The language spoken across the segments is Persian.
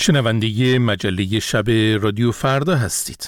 شنونده مجله شب رادیو فردا هستید.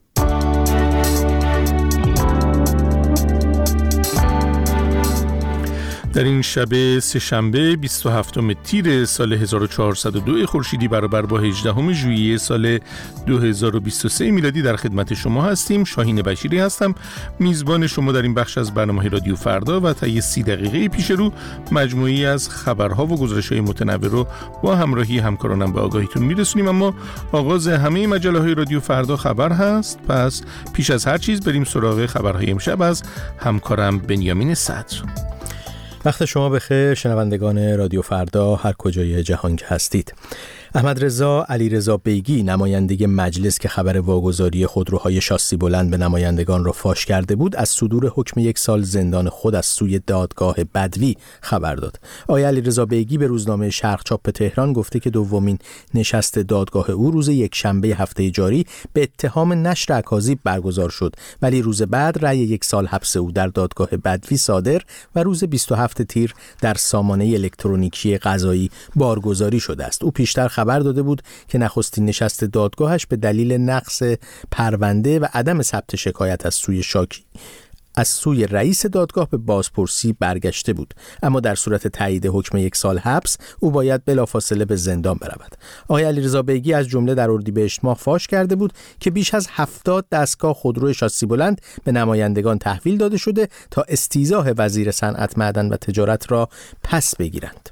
در این شب سه‌شنبه 27 تیر سال 1402 خورشیدی برابر با 18 ژوئیه سال 2023 میلادی در خدمت شما هستیم. شاهین بشیری هستم، میزبان شما در این بخش از برنامه رادیو فردا و تا 30 دقیقه پیش رو مجموعی از خبرها و گزارش‌های متنوع رو با همراهی همکارانم به آگاهیتون میرسونیم. اما آغاز همه مجله‌های رادیو فردا خبر هست، پس پیش از هر چیز بریم سراغ خبرهای امشب از همکارم بنیامین صدر. وقت شما بخیر شنوندگان رادیو فردا هر کجای جهان که هستید. احمد رضا علیرضا بیگی نماینده مجلس که خبر واگذاری خودروهای شاسی بلند به نمایندگان را فاش کرده بود از صدور حکم 1 سال زندان خود از سوی دادگاه بدوی خبر داد. آقای علیرضا بیگی به روزنامه شرق چاپ تهران گفته که دومین نشست دادگاه او روز یکشنبه هفته جاری به اتهام نشر اکاذیب برگزار شد، ولی روز بعد رأی 1 سال حبس او در دادگاه بدوی صادر و روز 27 تیر در سامانه الکترونیکی قضایی بارگذاری شده است. او پیشتر خبر داده بود که نخستین نشست دادگاهش به دلیل نقص پرونده و عدم ثبت شکایت از سوی شاکی از سوی رئیس دادگاه به بازپرسی برگشته بود، اما در صورت تایید حکم 1 سال حبس او باید بلافاصله به زندان برود. آقای علیرضا بیگی از جمله در اردیبهشت ماه فاش کرده بود که بیش از 70 دستگاه خودرو شاسی بلند به نمایندگان تحویل داده شده تا استیضاح وزیر صنعت، معدن و تجارت را پس بگیرند.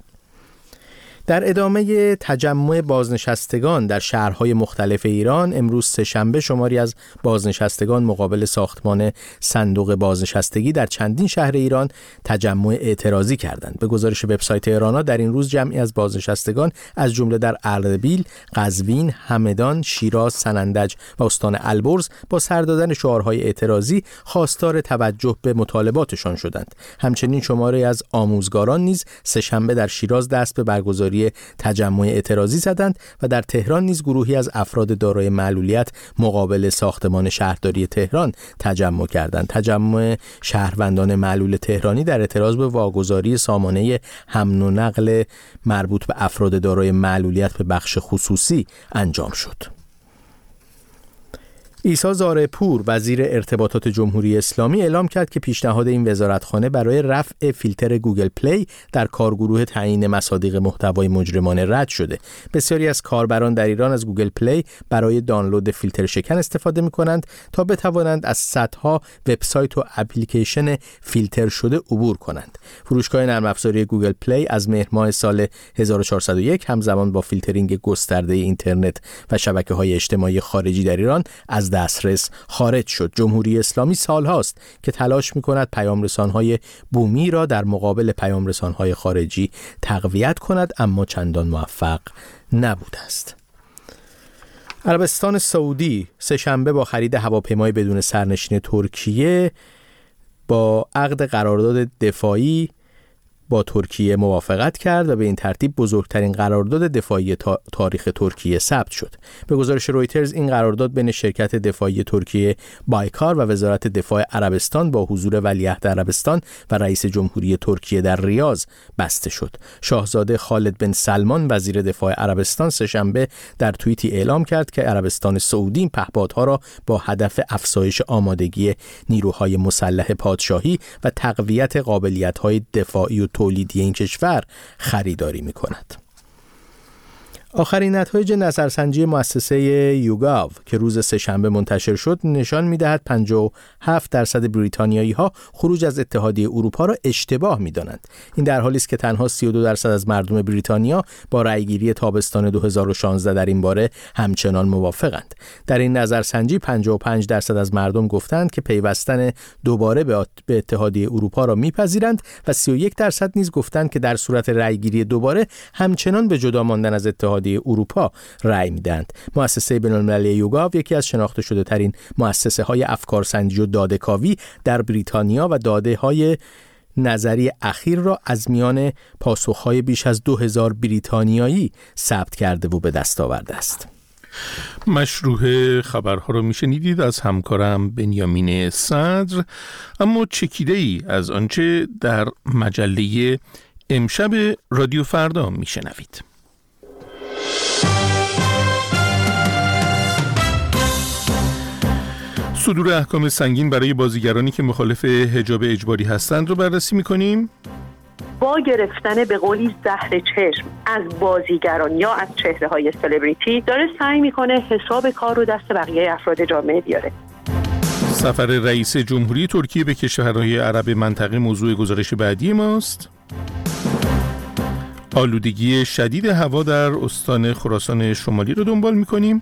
در ادامه تجمع بازنشستگان در شهرهای مختلف ایران، امروز سه‌شنبه شماری از بازنشستگان مقابل ساختمان صندوق بازنشستگی در چندین شهر ایران تجمع اعتراضی کردند. به گزارش وبسایت ایرانا در این روز جمعی از بازنشستگان از جمله در اردبیل، قزوین، همدان، شیراز، سنندج و استان البرز با سر دادن شعارهای اعتراضی خواستار توجه به مطالباتشان شدند. همچنین شماری از آموزگاران نیز سه‌شنبه در شیراز دست به برگزاری تجمع اعتراضی زدند و در تهران نیز گروهی از افراد دارای معلولیت مقابل ساختمان شهرداری تهران تجمع کردند. تجمع شهروندان معلول تهرانی در اعتراض به واگذاری سامانه حمل و نقل مربوط به افراد دارای معلولیت به بخش خصوصی انجام شد. عیسی زارعپور وزیر ارتباطات جمهوری اسلامی اعلام کرد که پیشنهاد این وزارتخانه برای رفع فیلتر گوگل پلی در کارگروه تعیین مصادیق محتوای مجرمانه رد شده. بسیاری از کاربران در ایران از گوگل پلی برای دانلود فیلتر شکن استفاده می‌کنند تا بتوانند از صدها وبسایت و اپلیکیشن فیلتر شده عبور کنند. فروشگاه نرم افزاری گوگل پلی از مهر ماه سال 1401 همزمان با فیلترینگ گسترده اینترنت و شبکه‌های اجتماعی خارجی در ایران از دسترس خارج شد. جمهوری اسلامی سالهاست که تلاش می‌کند پیام‌رسان‌های بومی را در مقابل پیام‌رسان‌های خارجی تقویت کند، اما چندان موفق نبوده است. عربستان سعودی سه‌شنبه با خرید هواپیمای بدون سرنشین ترکیه با عقد قرارداد دفاعی با ترکیه موافقت کرد و به این ترتیب بزرگترین قرارداد دفاعی تاریخ ترکیه ثبت شد. به گزارش رویترز این قرارداد بین شرکت دفاعی ترکیه بایکار و وزارت دفاع عربستان با حضور ولیعهد عربستان و رئیس جمهوری ترکیه در ریاض بسته شد. شاهزاده خالد بن سلمان وزیر دفاع عربستان سه‌شنبه در توییتی اعلام کرد که عربستان سعودی این پهپادها را با هدف افزایش آمادگی نیروهای مسلح پادشاهی و تقویت قابلیت‌های دفاعی و تولیدی این کشور خریداری می‌کند. آخرین نتایج نظرسنجی مؤسسه یوگاو که روز سه‌شنبه منتشر شد نشان می‌دهد 57% بریتانیایی‌ها خروج از اتحادیه اروپا را اشتباه می‌دانند. این در حالی است که تنها 32% از مردم بریتانیا با رأیگیری تابستان 2016 در این باره همچنان موافقند. در این نظرسنجی 55% از مردم گفتند که پیوستن دوباره به اتحادیه اروپا را می‌پذیرند و 31% نیز گفتند که در صورت رأیگیری دوباره همچنان به جدا ماندن از اتحادیه اروپا رأی میدهند. مؤسسه بین‌المللی یوگاو یکی از شناخته شده ترین مؤسسه‌های افکارسنجی و داده‌کاوی در بریتانیا و داده‌های نظری اخیر را از میان پاسخ‌های بیش از 2000 بریتانیایی ثبت کرده و به دست آورده است. مشروح خبرها رو میشنیدید از همکارم بنیامین صدر. اما چکیده‌ای از آنچه در مجله امشب رادیو فردا میشنوید. صدور احکام سنگین برای بازیگرانی که مخالف حجاب اجباری هستند رو بررسی می‌کنیم. با گرفتن به قولی زهر چشم از بازیگران یا از چهره‌های سلبریتی داره سعی میکنه حساب کار رو دست بقیه افراد جامعه بیاره. سفر رئیس جمهوری ترکیه به کشورهای عرب منطقه موضوع گزارش بعدی ماست. آلودگی شدید هوا در استان خراسان شمالی رو دنبال میکنیم.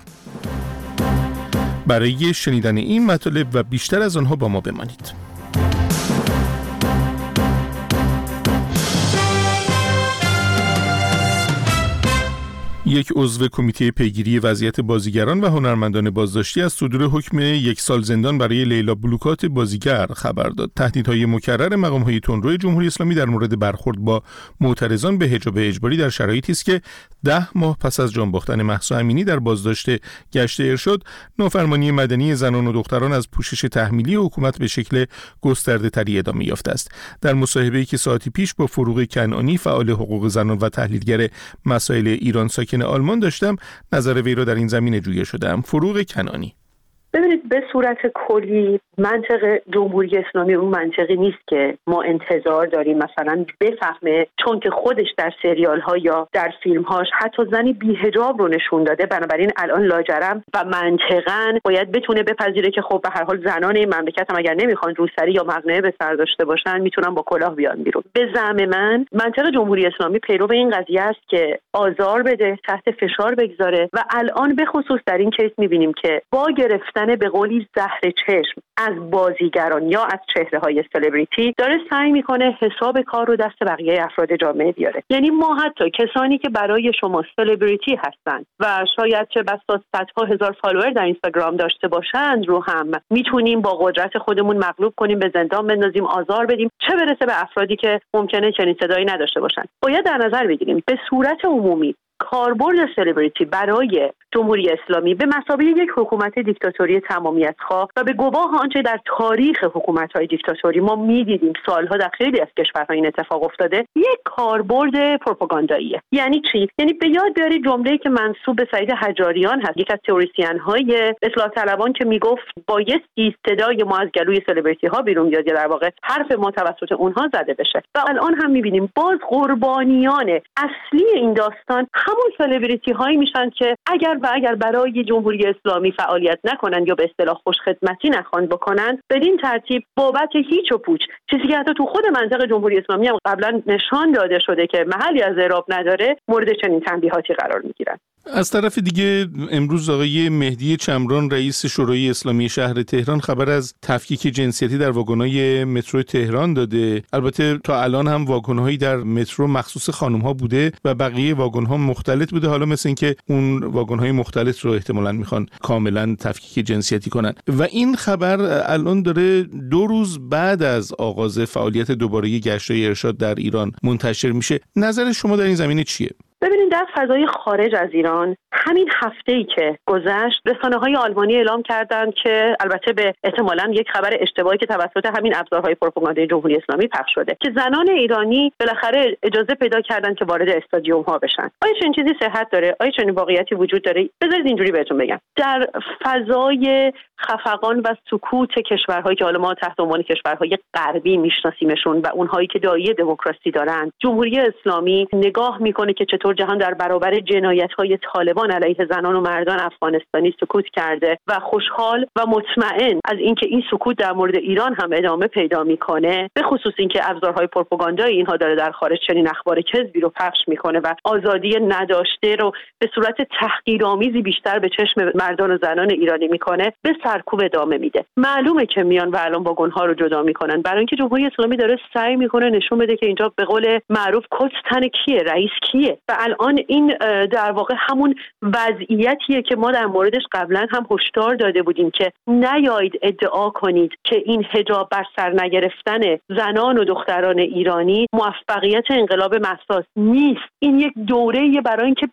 برای شنیدن این مطالب و بیشتر از آنها با ما بمانید. یک عضو کمیته پیگیری وضعیت بازیگران و هنرمندان بازداشتی از صدور حکم 1 سال زندان برای لیلا بلوکات بازیگر خبر داد. تهدیدهای مکرر مقام‌های تندرو جمهوری اسلامی در مورد برخورد با معترضان به حجاب اجباری در شرایطی است که 10 ماه پس از جان باختن مهسا امینی در بازداشت گشت ارشاد، نافرمانی مدنی زنان و دختران از پوشش تحمیلی حکومت به شکل گسترده‌تری ادامه یافته است. در مصاحبه‌ای که ساعتی پیش با فروغ کنعانی فعال حقوق زنان و تحلیلگر مسائل ایران ساکن آلمان داشتم، نظر وی را در این زمینه جویا شدم. فروغ کنعانی: ببینید، به صورت کلی منطق جمهوری اسلامی اون منطقی نیست که ما انتظار داریم مثلا بفهمه، چون که خودش در سریال ها یا در فیلم هاش حتی زنی بی حجاب رو نشون داده، بنابراین الان لاجرم و منطقاً باید بتونه بپذیره که خب به هر حال زنان این مملکت هم اگر نمیخوان روسری یا مقنعه به سر داشته باشن میتونن با کلاه بیان بیرون. به زعم من منطق جمهوری اسلامی پیرو این قضیه است که آزار بده، تحت فشار بگذاره و الان به خصوص در این کیس میبینیم که با گرفتن به قولی زهر چشم از بازیگران یا از چهره‌های سلبریتی داره سعی میکنه حساب کار رو دست بقیه افراد جامعه بیاره. یعنی ما حتی کسانی که برای شما سلبریتی هستند و شاید چه بسا صدها هزار فالوور در اینستاگرام داشته باشند رو هم میتونیم با قدرت خودمون مغلوب کنیم، به زندان بندازیم، آزار بدیم، چه برسه به افرادی که ممکنه چنین صدایی نداشته باشند. باید در نظر بگیریم به صورت عمومی کاربرد سلبریتی برای جمهوری اسلامی به مثابه یک حکومت دیکتاتوری تمامیت‌خواه و به گواه آنچه در تاریخ حکومت‌های دیکتاتوری ما می‌دیدیم سالها در خیلی از کشورها این اتفاق افتاده، یک کاربرد پروپاگانداییه. یعنی چی؟ یعنی به یاد بیارید جمله‌ای که منسوب به سعید حجاریان هست، یک از تئوریسین‌های اصلاح طلبان، که میگفت بایستی صدای ما از گلوی سلبریتی‌ها بیرون بیاد یا در واقع حرف ما توسط اونها زده بشه. و الان هم می‌بینیم باز قربانیان اصلی این داستان همون سلبریتی‌هایی میشن که اگر برای جمهوری اسلامی فعالیت نکنن یا به اصطلاح خوشخدمتی نخوان بکنن، بدین ترتیب بابت هیچ و پوچ، چیزی که حتی تو خود منطق جمهوری اسلامی هم قبلا نشان داده شده که محلی از اعراب نداره، مورد چنین تنبیهاتی قرار میگیرن. از طرف دیگه امروز آقای مهدی چمران رئیس شورای اسلامی شهر تهران خبر از تفکیک جنسیتی در واگن‌های مترو تهران داده. البته تا الان هم واگن‌هایی در مترو مخصوص خانم‌ها بوده و بقیه واگن‌ها مختلط بوده. حالا مثل این که اون واگن‌های مختلط رو احتمالاً میخوان کاملاً تفکیک جنسیتی کنن و این خبر الان داره 2 روز بعد از آغاز فعالیت دوباره گشت‌های ارشاد در ایران منتشر میشه. نظر شما در این زمینه چیه؟ ببینید، در فضای خارج از ایران همین هفته‌ای که گذشت رسانه‌های آلمانی اعلام کردند که البته به احتمالاً یک خبر اشتباهی که توسط همین ابزارهای پروپاگاندای جمهوری اسلامی پخش شده که زنان ایرانی بالاخره اجازه پیدا کردن که وارد استادیوم‌ها بشن. آیا چنین چیزی صحت داره؟ آیا چنین واقعیتی وجود داره؟ بذارید اینجوری بهتون بگم. در فضای خفقان و سکوت کشورهایی که حالا ما تحت عنوان کشورهای غربی میشناسیمشون و اونهایی که داعی دموکراسی دارن، جمهوری اسلامی نگاه میکنه که چطور جهان در برابر جنایت‌های طالبان علیه زنان و مردان افغانستانی سکوت کرده و خوشحال و مطمئن از اینکه این سکوت در مورد ایران هم ادامه پیدا میکنه، به خصوص اینکه ابزارهای پروپاگاندای اینها داره در خارج چنین اخبار کذبی رو پخش میکنه و آزادی نداشته رو به صورت تحقیرآمیزی بیشتر به چشم مردان و زنان ایرانی میکنه، به سرکوب ادامه میده. معلومه که میان و الان واگن‌ها رو جدا میکنن، برای اینکه جمهوری اسلامی داره سعی میکنه نشون بده که اینجا به قول معروف کت تن کیه، رئیس کیه. و الان این در واقع همون وضعیتیه که ما در موردش قبلا هم هشدار داده بودیم که نیایید ادعا کنید که این حجاب بر سر نگرفتن زنان و دختران ایرانی موفقیت انقلاب مهسا نیست. این یک دوره‌ایه برای اینکه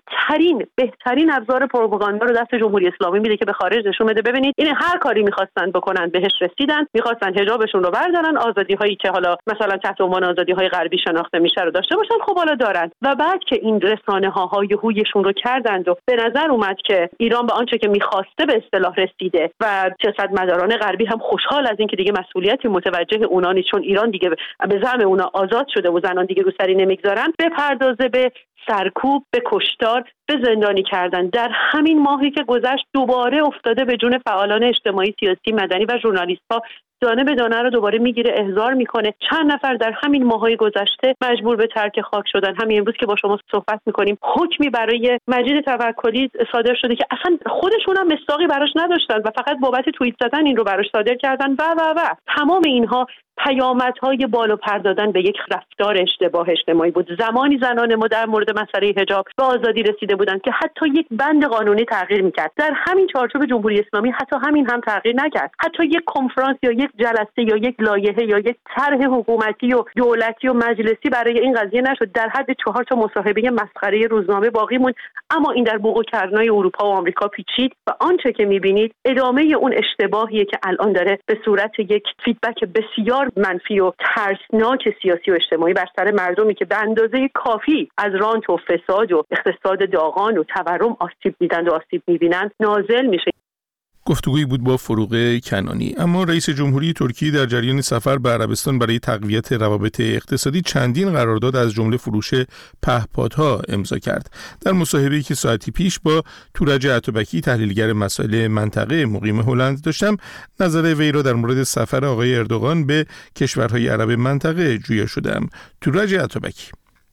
بهترین ابزار پروپاگاندا رو دست جمهوری اسلامی میده که به خارج نشون بده ببینید این هر کاری می‌خواستن بکنن بهش رسیدن، می‌خواستن حجابشون رو بردارن، آزادی‌هایی که حالا مثلا تحت عنوان آزادی‌های غربی شناخته میشه رو داشته باشن، خب حالا دارن. و بعد که این رسانه‌ها یهویشون رو کردند و به نظر اومد که ایران به آنچه که می‌خواسته به اصطلاح رسیده و سیاستمداران غربی هم خوشحال از اینکه دیگه مسئولیتی متوجه اونا نیست، چون ایران دیگه به زعم اونا آزاد شده و زنان دیگه رو سری نمیگذارن، بپردازه به سرکوب، به کشتار، به زندانی کردن. در همین ماهی که گذشت دوباره افتاده به جون فعالان اجتماعی، سیاسی، مدنی و ژورنالیست‌ها، دانه به دانه رو دوباره میگیره، احضار میکنه. چند نفر در همین ماهای گذشته مجبور به ترک خاک شدن. همین امروز که با شما صحبت میکنیم حکمی برای مجید توکلی صادر شده که اصلا خودشون هم مصداقی براش نداشتن و فقط بابت توییت زدن این رو براش صادر کردن و تمام اینها پیامدهای بالا پر دادن به یک رفتار اشتباه اجتماعی بود. زمانی زنان ما در مورد مسئله حجاب به آزادی رسیده بودند که حتی یک بند قانونی تغییر میکرد. در همین چارچوب جمهوری اسلامی حتی همین هم تغییر نکرد. حتی یک کنفرانس یا یک جلسه یا یک لایحه یا یک طرح حکومتی و دولتی و مجلسی برای این قضیه نشد. در حد 4 مصاحبه مسخره روزنامه باقی موند. اما این در بوق و کرنای اروپا و آمریکا پیچید و آنچه که میبینید ادامه اون اشتباهیه که الان داره به صورت یک فیدبک بسیار منفی و ترسناک سیاسی و اجتماعی بر سر مردمی که به اندازه کافی از رانت و فساد و اقتصاد داغان و تورم آسیب دیدند و آسیب می‌بینند نازل میشه. گفتگویی بود با فروغ کنانی. اما رئیس جمهوری ترکیه در جریان سفر به عربستان برای تقویت روابط اقتصادی چندین قرارداد از جمله فروش پهپادها امضا کرد. در مصاحبه‌ای که ساعتی پیش با تورج اتابکی تحلیلگر مسائل منطقه مقیم هلند داشتم، نظر وی را در مورد سفر آقای اردوغان به کشورهای عرب منطقه جویا شدم. تورج اتابکی: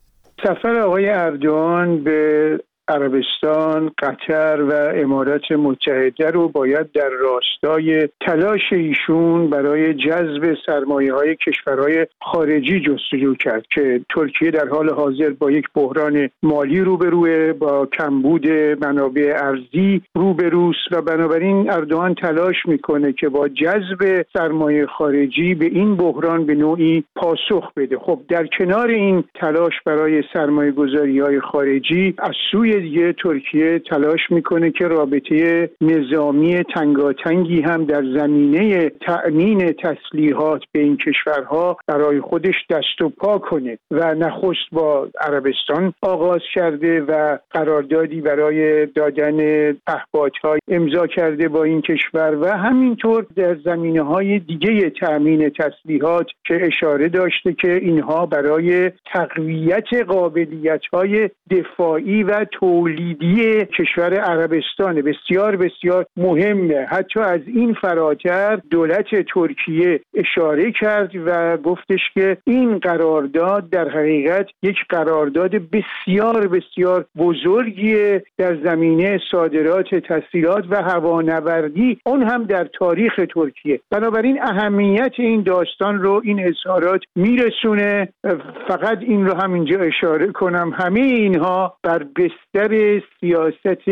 سفر آقای اردوغان به عربستان، قطر و امارات متحده رو باید در راستای تلاش ایشون برای جذب سرمایه‌های کشورهای خارجی جستجو کرد که ترکیه در حال حاضر با یک بحران مالی روبروه، با کمبود منابع ارزی روبروست و بنابراین اردوغان تلاش میکنه که با جذب سرمایه خارجی به این بحران به نوعی پاسخ بده. خب در کنار این تلاش برای سرمایه گذاری‌های خارجی، از سوی دیگه ترکیه تلاش میکنه که رابطه نظامی تنگاتنگی هم در زمینه تأمین تسلیحات به این کشورها برای خودش دست و پا کنه و نخست با عربستان آغاز کرده و قراردادی برای دادن پهپادها امضا کرده با این کشور و همینطور در زمینه‌های دیگه تأمین تسلیحات که اشاره داشته که اینها برای تقویت قابلیت‌های دفاعی و تولیدی کشور عربستان بسیار بسیار مهمه. حتی از این فراتر دولت ترکیه اشاره کرد و گفتش که این قرارداد در حقیقت یک قرارداد بسیار بسیار بزرگیه در زمینه صادرات تسلیحات و هوانوردی، اون هم در تاریخ ترکیه. بنابراین اهمیت این داستان رو این اظهارات میرسونه. فقط این رو هم اینجا اشاره کنم، همه اینها بر بستر سیاست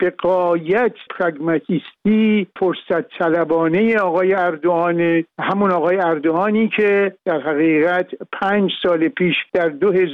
بقایت پراگماتیستی، فرصت طلبانه آقای اردوغان، همون آقای اردوغانی که در حقیقت 5 سال پیش در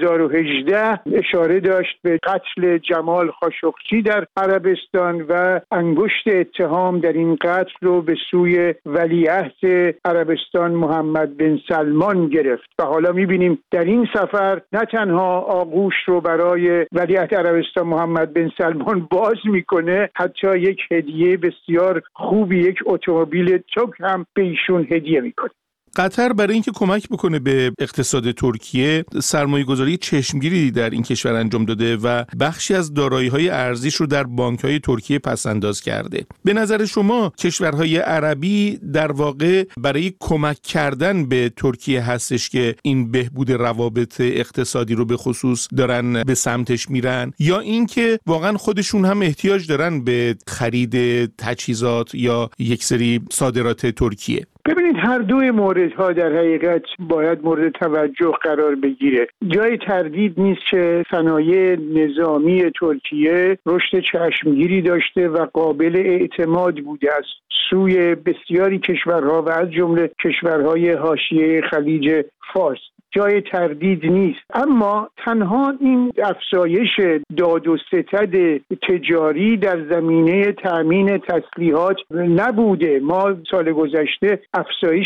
2018 اشاره داشت به قتل جمال خاشقچی در عربستان و انگشت اتهام در این قتل رو به سوی ولیعهد عربستان محمد بن سلمان گرفت و حالا می‌بینیم در این سفر نه تنها آغوش رو برای ولیعهد عربستان محمد بن سلمان باز میکنه، حتی یک هدیه بسیار خوبی، یک اتومبیل چوک هم به ایشون هدیه میکنه. قطر برای اینکه کمک بکنه به اقتصاد ترکیه سرمایه‌گذاری چشمگیری در این کشور انجام داده و بخشی از دارایی‌های ارزیش رو در بانک‌های ترکیه پس‌انداز کرده. به نظر شما کشورهای عربی در واقع برای کمک کردن به ترکیه هستش که این بهبود روابط اقتصادی رو به خصوص دارن به سمتش میرن، یا اینکه واقعا خودشون هم احتیاج دارن به خرید تجهیزات یا یک سری صادرات ترکیه؟ ببینید هر دوی موردها در حقیقت باید مورد توجه قرار بگیره. جای تردید نیست که صنایع نظامی ترکیه رشد چشمگیری داشته و قابل اعتماد بوده است سوی بسیاری کشورها و از جمله کشورهای حاشیه خلیج فارس، جای تردید نیست. اما تنها این افزایش داد و ستد تجاری در زمینه تأمین تسلیحات نبوده. ما سال گذشته افزایش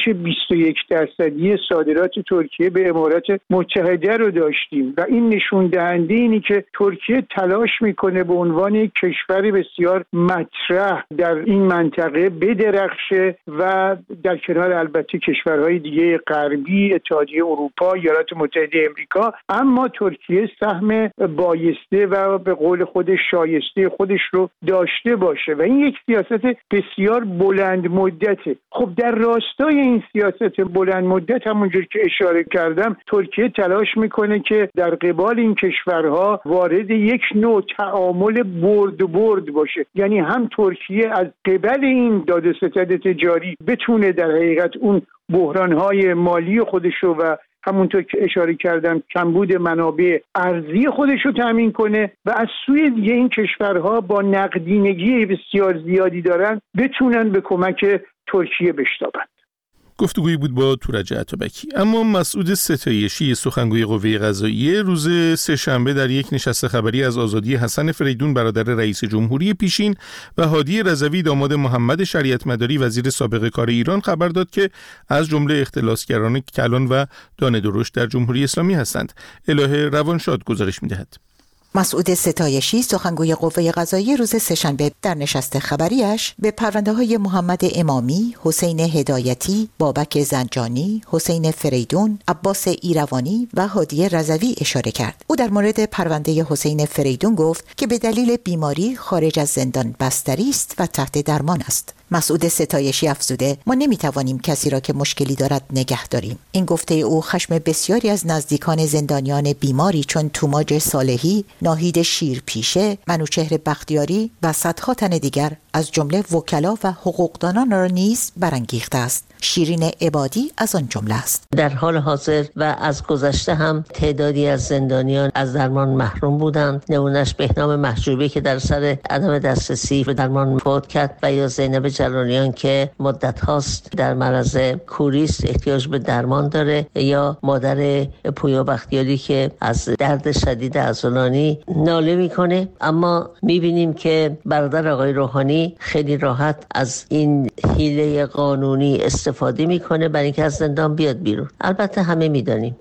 21% صادرات ترکیه به امارات متحده رو داشتیم و این نشون دهنده اینی که ترکیه تلاش میکنه به عنوان یک کشور بسیار مطرح در این منطقه بدرخشه و در کنار البته کشورهای دیگه غربی، اتحادیه اروپا، ایالات متحده امریکا، اما ترکیه سهم بایسته و به قول خودش شایسته خودش رو داشته باشه و این یک سیاست بسیار بلند مدته. خب در راستای این سیاست بلند مدت همونجور که اشاره کردم ترکیه تلاش میکنه که در قبال این کشورها وارد یک نوع تعامل برد باشه، یعنی هم ترکیه از قبل این داد و ستد تجاری بتونه در حقیقت اون بحرانهای مالی خودشو و همونطور که اشاره کردم کمبود منابع ارزی خودش رو تامین کنه و از سوی دیگه این کشورها با نقدینگی بسیار زیادی دارن بتونن به کمک ترکیه بشتابند. گفتگویی بود با تورج عطابکی. اما مسعود ستایشی سخنگوی قوه قضاییه روز سه‌شنبه در یک نشست خبری از آزادی حسن فریدون برادر رئیس جمهوری پیشین و هادی رضوی داماد محمد شریعت مداری وزیر سابق کار ایران خبر داد که از جمله اختلاسگران کلان و دانه درشت در جمهوری اسلامی هستند. الهه روانشاد گزارش می‌دهد. مسعود ستایشی سخنگوی قوه قضاییه روز سه‌شنبه در نشست خبریش به پرونده‌های محمد امامی، حسین هدایتی، بابک زنجانی، حسین فریدون، عباس ایروانی و هادی رضوی اشاره کرد. او در مورد پرونده حسین فریدون گفت که به دلیل بیماری خارج از زندان بستری است و تحت درمان است. مسعود ستایشی افزوده ما نمیتوانیم کسی را که مشکلی دارد نگه داریم. این گفته او خشم بسیاری از نزدیکان زندانیان بیماری چون توماج صالحی، ناهید شیرپیشه، منوچهر بختیاری و صدها تن دیگر از جمله وکلا و حقوقدانان را نیز برانگیخته است. شیرین عبادی از آن جمله است. در حال حاضر و از گذشته هم تعدادی از زندانیان از درمان محروم بودند. نمونهش بهنام محجوبی که در سر عدم دسترسی به درمان فوت کرد و یا زینب جلانیان که مدت هاست در معرض کوریست احتیاج به درمان داره، یا مادر پویا بختیاری که از درد شدید عضلانی ناله میکنه. اما میبینیم که برادر آقای روحانی خیلی راحت از این حیله قانونی استفاده میکنه برای اینکه از زندان بیاد بیرون. البته همه میدانیم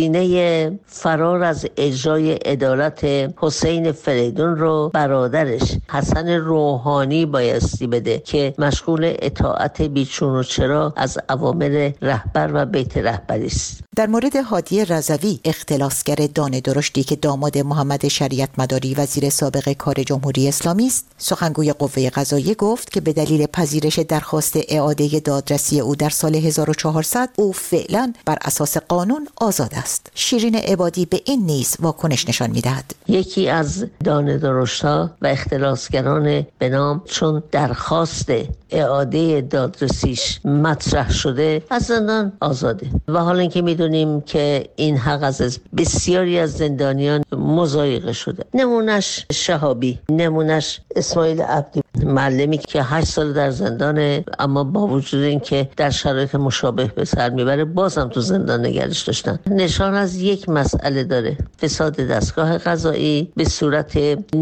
هزینه فرار از اجرای عدالت حسین فریدون رو برادرش حسن روحانی بایستی بده که مشغول اطاعت بیچون و چرا از اوامر رهبر و بیت رهبری است. در مورد هادی رضوی اختلاسگر دانه درشتی که داماد محمد شریعت مداری وزیر سابق کار جمهوری اسلامی است، سخنگوی قوه قضاییه گفت که به دلیل پذیرش درخواست اعاده دادرسی او در سال 1400 او فعلا بر اساس قانون آزاد است. شیرین عبادی به این نیز واکنش نشان می‌دهد. یکی از دانه درشت‌ها و اختلاسگران به نام چون درخواست اعاده دادرسیش مطرح شده از زندان آزاده و حالا اینکه میدونیم که این حق از بسیاری از زندانیان مضایقه شده. نمونش شهابی، نمونش اسماعیل عبدی، معلمی که 8 سال در زندانه اما با وجود اینکه در شرایط مشابه به سر میبره بازم تو زندان نگرش داشتن. نشان از یک مسئله داره، فساد دستگاه قضایی به صورت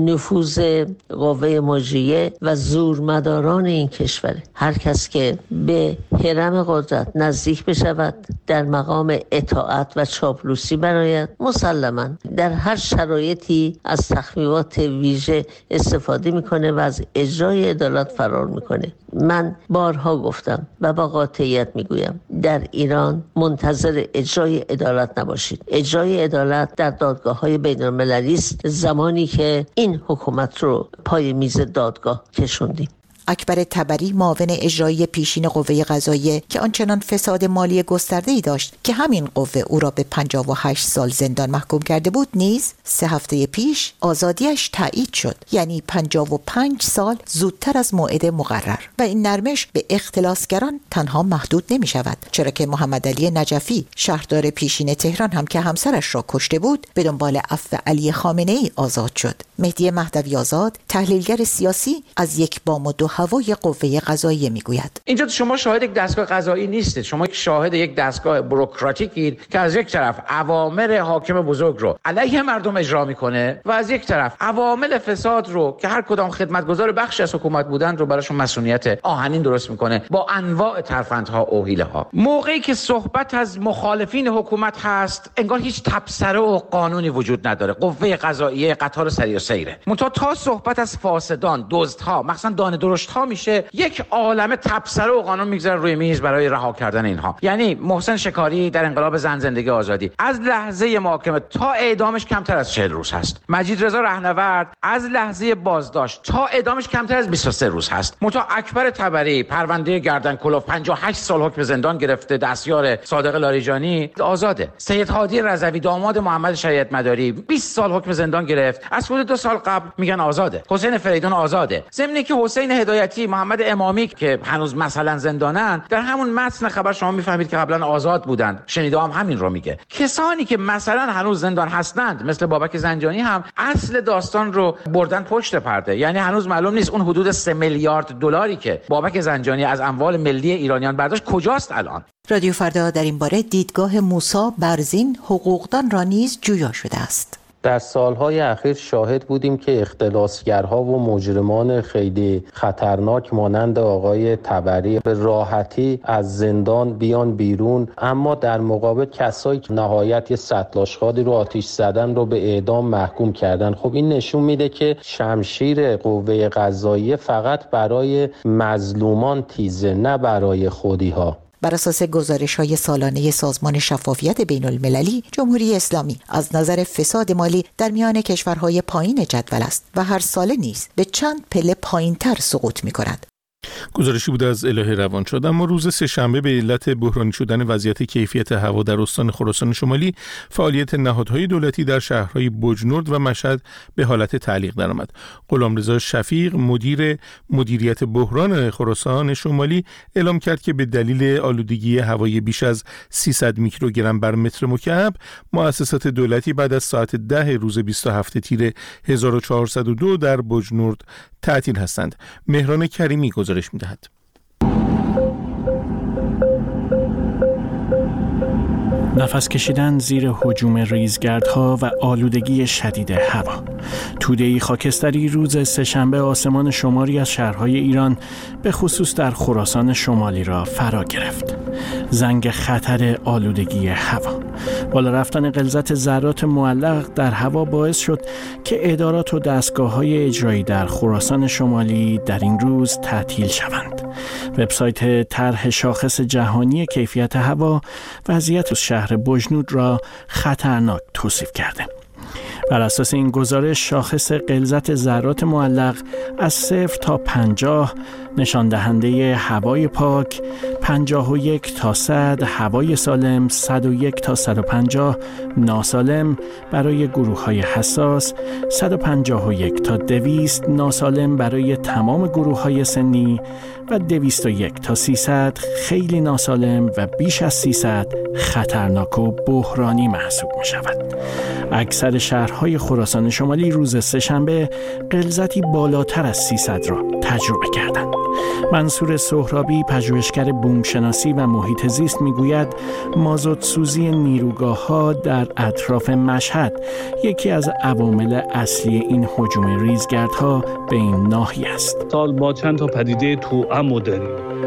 نفوذ قوه مجریه و زورمداران این کشوره. هر کس که به هرم قدرت نزدیک بشود در مقام اطاعت و چاپلوسی برآید، مسلماً در هر شرایطی از تخفیفات ویژه استفاده میکنه و از اجرای عدالت فرار میکنه. من بارها گفتم و با قاطعیت میگویم در ایران منتظر اجرای عدالت نباشید. اجرای عدالت در دادگاه‌های بین‌المللی است، زمانی که این حکومت رو پای میز دادگاه کشوندیم. اکبر طبری معاون اجرایی پیشین قوه قضاییه که آنچنان فساد مالی گسترده‌ای داشت که همین قوه او را به 58 سال زندان محکوم کرده بود نیز 3 هفته پیش آزادیش تایید شد، یعنی 55 سال زودتر از موعد مقرر. و این نرمش به اختلاسگران تنها محدود نمی شود، چرا که محمد علی نجفی شهردار پیشین تهران هم که همسرش را کشته بود به دنبال عفو علی خامنه‌ای آزاد شد. مهدی مهدوی آزاد، تحلیلگر سیاسی، از یک بام و دو هوای قوه قضاییه میگوید. اینجا شما شاهد یک دستگاه قضایی نیستید، شما شاهد یک دستگاه بوروکراتیکید که از یک طرف اوامر حاکم بزرگ رو علیه مردم اجرا میکنه و از یک طرف عوامل فساد رو که هر کدام خدمتگزار بخشی از حکومت بودن رو براشون مسئولیت آهنین درست میکنه با انواع ترفندها و حیله ها. موقعی که صحبت از مخالفین حکومت هست انگار هیچ تبصره و قانونی وجود نداره، قوه قضاییه قطار سری و سیره. منتها تا صحبت از فاسدان، دزدها، مثلا دانه درشت‌ها میشه، یک عالمه تبصره و قانون میگذاره روی میز برای رها کردن اینها. یعنی محسن شکاری در انقلاب زن زندگی آزادی از لحظه محاکمه تا اعدامش کمتر از 40 روز هست. مجید رضا رهنورد از لحظه بازداشت تا اعدامش کمتر از 23 روز هست. منتها اکبر طبری پرونده گردن کلوف 58 سال حکم زندان گرفته، دستیار صادق لاریجانی آزاده. سید هادی رضوی داماد محمد شریعت مداری 20 سال حکم زندان گرفت، از حدود 2 سال قبل میگن آزاده. حسین فریدون آزاده. ضمن که حسین هدایتی، محمد امامی که هنوز مثلا زندانن، در همون متن خبر شما میفهمید که قبلا آزاد بودند. شنیده هم همین رو میگه. کسانی که مثلا هنوز زندان هستند مثل بابک زنجانی هم اصل داستان رو بردن پشت پرده. یعنی هنوز معلوم نیست اون حدود 3 میلیارد دلاری که بابک زنجانی از اموال ملی ایرانیان برداشت کجاست الان. رادیو فردا در این باره دیدگاه موسی برزین حقوقدان را نیز جویا شده است. در سالهای اخیر شاهد بودیم که اختلاسگرها و مجرمان خیلی خطرناک مانند آقای طبری به راحتی از زندان بیان بیرون، اما در مقابل کسایی که نهایت یه سطل‌آشغالی رو آتش زدن رو به اعدام محکوم کردن. خب این نشون میده که شمشیر قوه قضاییه فقط برای مظلومان تیزه، نه برای خودی‌ها. بر اساس گزارش‌های سالانه سازمان شفافیت بین‌المللی، جمهوری اسلامی از نظر فساد مالی در میان کشورهای پایین جدول است و هر ساله نیز به چند پله پایین‌تر سقوط می‌کند. گزارشی بود از الهه روانشاد. اما روز سه‌شنبه به علت بحرانی شدن وضعیت کیفیت هوا در استان خراسان شمالی، فعالیت نهادهای دولتی در شهرهای بجنورد و مشهد به حالت تعلیق درآمد. غلامرضا شفیق، مدیریت بحران خراسان شمالی، اعلام کرد که به دلیل آلودگی هوایی بیش از 300 میکروگرم بر متر مکعب، مؤسسات دولتی بعد از ساعت 10 روز 27 تیر 1402 در بجنورد تعطیل هستند. مهران کریمی گزارش می‌دهد. نفس کشیدن زیر هجوم ریزگردها و آلودگی شدید هوا. توده‌ای خاکستری روز سه‌شنبه آسمان شماری از شهرهای ایران به خصوص در خراسان شمالی را فرا گرفت. زنگ خطر آلودگی هوا. بالا رفتن غلظت ذرات معلق در هوا باعث شد که ادارات و دستگاه‌های اجرایی در خراسان شمالی در این روز تعطیل شوند. وبسایت طرح شاخص جهانی کیفیت هوا وضعیت شهر بجنورد را خطرناک توصیف کرده. بر اساس این گزارش، شاخص غلظت ذرات معلق از 0 تا 50 نشان دهنده هوای پاک، 51 تا 100 هوای سالم، 101 تا 150 ناسالم برای گروه‌های حساس، 151 تا 200 ناسالم برای تمام گروه‌های سنی و 201 تا 300 خیلی ناسالم و بیش از 300 خطرناک و بحرانی محسوب می شود. اکثر شهرهای خراسان شمالی روز سه‌شنبه غلظتی بالاتر از 300 را تجربه کردند. منصور سهرابی، پژوهشگر بومشناسی و محیط زیست، میگوید مازوت سوزی نیروگاه‌ها در اطراف مشهد یکی از عوامل اصلی این هجوم ریزگردها به این ناحیه است. سال ما چند تا پدیده توأم داریم.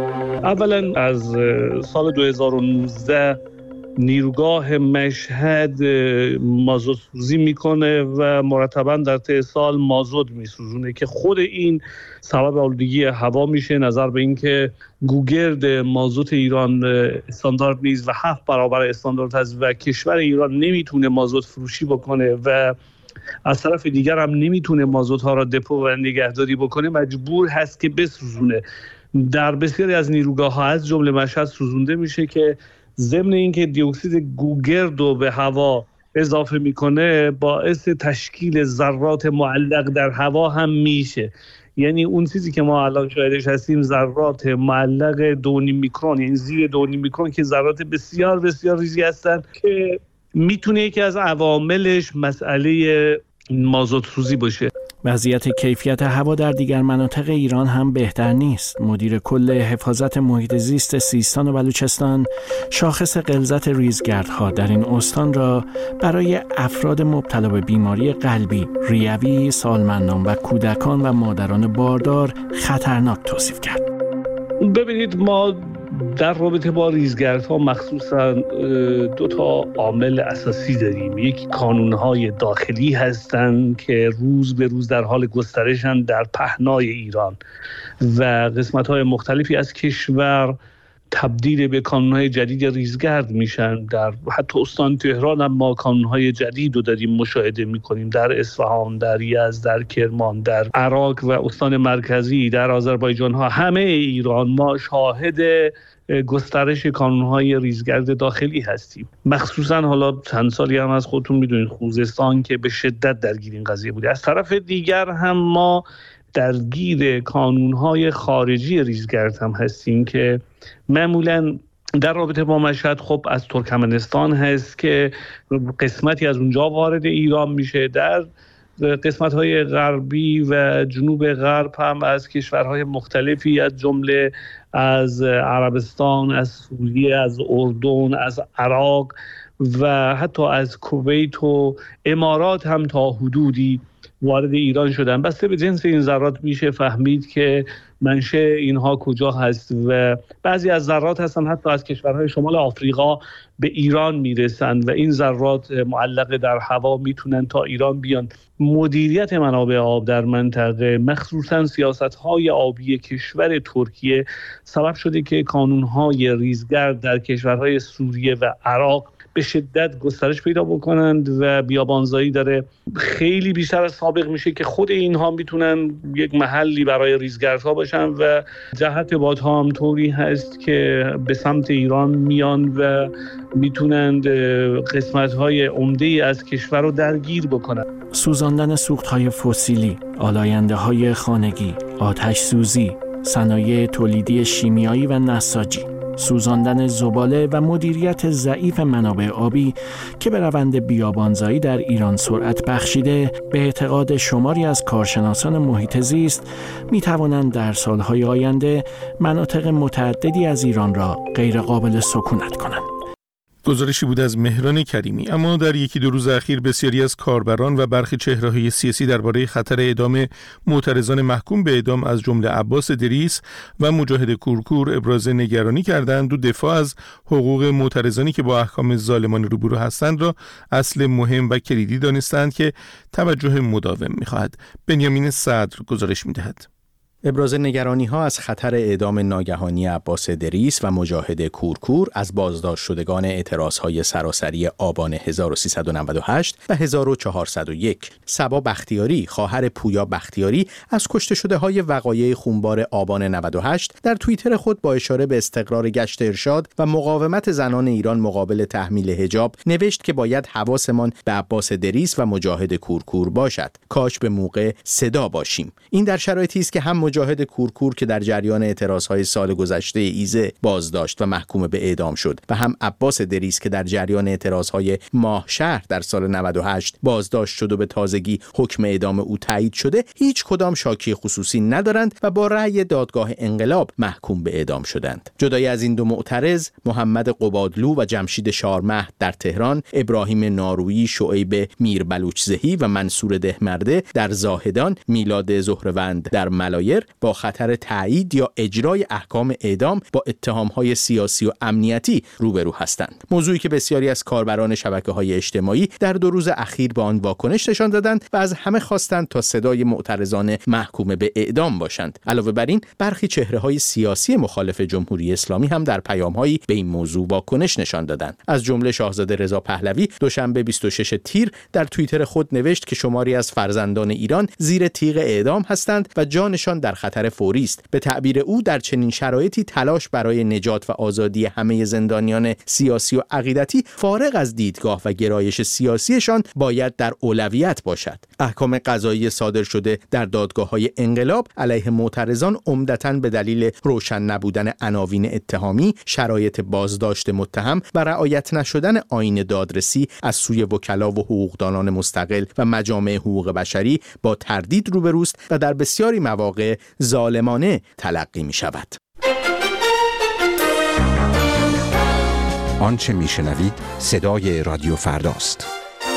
اولا از سال 2019 نیروگاه مشهد مازوت سوزی میکنه و مرتبا در طی سال مازوت میسوزونه که خود این سبب آلودگی هوا میشه، نظر به این که گوگرد مازوت ایران استاندارد نیست و 7 برابر استاندارد هست و کشور ایران نمیتونه مازوت فروشی بکنه و از طرف دیگر هم نمیتونه مازوت ها را دپو و نگهداری بکنه، مجبور هست که بسوزونه. در بسیاری از نیروگاه ها از جمله مشهد سوزونده میشه که ضمن اینکه دی اکسید گوگرد رو به هوا اضافه میکنه، باعث تشکیل ذرات معلق در هوا هم میشه. یعنی اون چیزی که ما الان شاهدش هستیم ذرات معلق 2.5 میکرون، یعنی زیر 2.5 میکرون که ذرات بسیار بسیار ریزی هستن که میتونه یکی از عواملش مسئله مازوت سوزی باشه. وضعیت کیفیت هوا در دیگر مناطق ایران هم بهتر نیست. مدیر کل حفاظت محیط زیست سیستان و بلوچستان شاخص غلظت ریزگردها در این استان را برای افراد مبتلا به بیماری قلبی، ریوی، سالمندان و کودکان و مادران باردار خطرناک توصیف کرد. ببینید، ما در رابطه با ریزگردها مخصوصا 2 تا عامل اساسی داریم. یکی کانونهای داخلی هستند که روز به روز در حال گسترشن در پهنای ایران و قسمت‌های مختلفی از کشور تبدیل به کانونهای جدید ریزگرد میشن. در حتی استان تهران هم ما کانونهای جدید رو داریم مشاهده میکنیم، در اصفهان، در یزد، در کرمان، در عراق و استان مرکزی، در آذربایجان ها، همه ایران ما شاهد گسترش کانونهای ریزگرد داخلی هستیم. مخصوصا حالا چند سالی هم از خودتون میدونید خوزستان که به شدت درگیر این قضیه بوده. از طرف دیگر هم ما درگیر کانونهای خارجی ریزگرد هم هستیم که معمولاً در رابطه با مشهد خب از ترکمنستان هست که قسمتی از اونجا وارد ایران میشه. در قسمت‌های غربی و جنوب غرب هم از کشورهای مختلفی از جمله از عربستان، از سوریه، از اردن، از عراق و حتی از کویت و امارات هم تا حدودی وارد ایران شدن. بسته به جنس این ذرات میشه فهمید که منشأ اینها کجا هست و بعضی از ذرات هستن حتی از کشورهای شمال آفریقا به ایران میرسند و این ذرات معلق در هوا میتونن تا ایران بیان. مدیریت منابع آب در منطقه، مخصوصا سیاست‌های آبی کشور ترکیه، سبب شده که کانون‌های ریزگرد در کشورهای سوریه و عراق به شدت گسترش پیدا بکنند و بیابانزایی داره خیلی بیشتر از سابق میشه که خود اینها میتونن یک محلی برای ریزگردها باشن و جهت بادها هم طوری هست که به سمت ایران میان و میتونند قسمت‌های عمده‌ای از کشور رو درگیر بکنن. سوزاندن سوخت‌های فسیلی، آلاینده‌های خانگی، آتش سوزی، صنایع تولیدی شیمیایی و نساجی، سوزاندن زباله و مدیریت ضعیف منابع آبی که به روند بیابانزایی در ایران سرعت بخشیده، به اعتقاد شماری از کارشناسان محیط زیست می توانند در سالهای آینده مناطق متعددی از ایران را غیر قابل سکونت کنند. گزارشی بود از مهران کریمی. اما در 1-2 روز اخیر بسیاری از کاربران و برخی چهره‌های سیاسی درباره خطر اعدام معترضان محکوم به اعدام از جمله عباس دریس و مجاهد کورکور ابراز نگرانی کردند و دفاع از حقوق معترضانی که با احکام ظالمانه روبرو هستند را اصل مهم و کلیدی دانستند که توجه مداوم می‌خواهد. بنیامین صدر گزارش می‌دهد. ابراز نگرانی‌ها از خطر اعدام ناگهانی عباس دریس و مجاهد کورکور از بازداشت شدگان اعتراض‌های سراسری آبان 1398 و 1401. صبا بختیاری، خواهر پویا بختیاری، از کشته شده‌های وقایع خونبار آبان 98 در توییتر خود با اشاره به استقرار گشت ارشاد و مقاومت زنان ایران مقابل تحمیل حجاب نوشت که باید حواسمان به عباس دریس و مجاهد کورکور باشد. کاش به موقع صدا باشیم. این در شرایطی است که هم مجاهد کورکور که در جریان اعتراضهای سال گذشته ایزه بازداشت و محکوم به اعدام شد و هم عباس دریس که در جریان اعتراضهای ماه شهر در سال 98 بازداشت شد و به تازگی حکم اعدام او تایید شده، هیچ کدام شاکی خصوصی ندارند و با رأی دادگاه انقلاب محکوم به اعدام شدند. جدای از این 2 معترض، محمد قبادلو و جمشید شارمهد در تهران، ابراهیم نارویی، شعیب میربلوچزهی و منصور دهمرده در زاهدان، میلاد زهروند در ملایر با خطر تایید یا اجرای احکام اعدام با اتهام‌های سیاسی و امنیتی روبرو هستند. موضوعی که بسیاری از کاربران شبکه‌های اجتماعی در 2 روز اخیر به آن واکنش نشان دادند و از همه خواستند تا صدای معترضان محکوم به اعدام باشند. علاوه بر این، برخی چهره‌های سیاسی مخالف جمهوری اسلامی هم در پیام‌هایی به این موضوع واکنش نشان دادند. از جمله شاهزاده رضا پهلوی دوشنبه 26 تیر در توییتر خود نوشت که شماری از فرزندان ایران زیر تیغ اعدام هستند و جانشان در خطر فوری است. به تعبیر او در چنین شرایطی تلاش برای نجات و آزادی همه زندانیان سیاسی و عقیدتی فارغ از دیدگاه و گرایش سیاسیشان باید در اولویت باشد. احکام قضایی صادر شده در دادگاه‌های انقلاب علیه معترضان عمدتاً به دلیل روشن نبودن عناوین اتهامی، شرایط بازداشت متهم و رعایت نشدن آیین دادرسی از سوی وکلا و حقوقدانان مستقل و مجامع حقوق بشری با تردید روبروست و در بسیاری مواقع ظالمانه تلقی می شود. آنچه میشنوید صدای رادیو فرداست.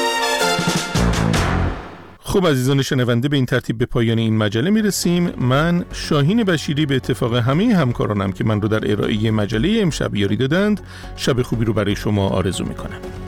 خب عزیزان شنونده، به این ترتیب به پایان این مجله میرسیم. من شاهین بشیری به اتفاق همه همکارانم که من رو در ارائه مجله امشب یاری دادند، شب خوبی رو برای شما آرزو میکنم.